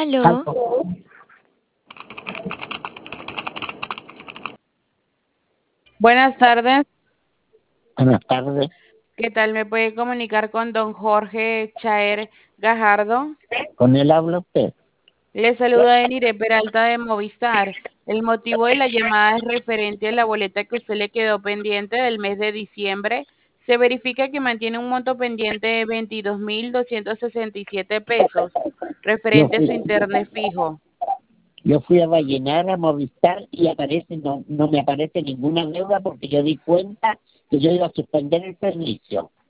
Aló, Aló. Buenas tardes, Buenas tardes. ¿qué tal? ¿Me puede comunicar con don Jorge Chaer Gajardo? ¿Con él habla usted? Le saluda Enire Peralta de Movistar. El motivo de la llamada es referente a la boleta que usted le quedó pendiente del mes de diciembre. Se verifica que mantiene un monto pendiente de 22.267 pesos, Yo referente a fui, su internet fijo. yo fui a Vallenar, a Movistar, y no me aparece ninguna deuda porque yo di cuenta que yo iba a suspender el servicio.